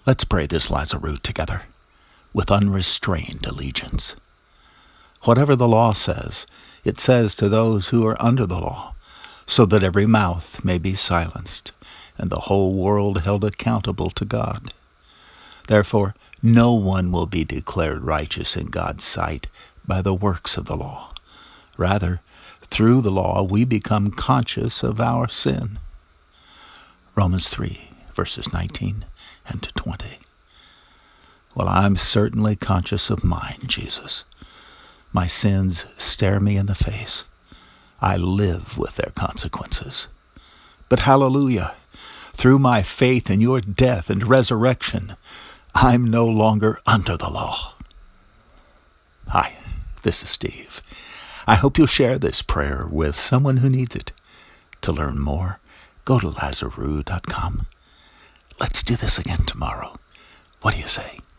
Let's pray this Lazarus together with unrestrained allegiance. Whatever the law says, it says to those who are under the law, so that every mouth may be silenced, and the whole world held accountable to God. Therefore, no one will be declared righteous in God's sight by the works of the law. Rather, through the law we become conscious of our sin. Romans 3, verses 19 and 20. Well, I'm certainly conscious of mine, Jesus. My sins stare me in the face. I live with their consequences. But hallelujah, through my faith in your death and resurrection, I'm no longer under the law. Hi, this is Steve. I hope you'll share this prayer with someone who needs it. To learn more, go to Lazarus.com. Let's do this again tomorrow. What do you say?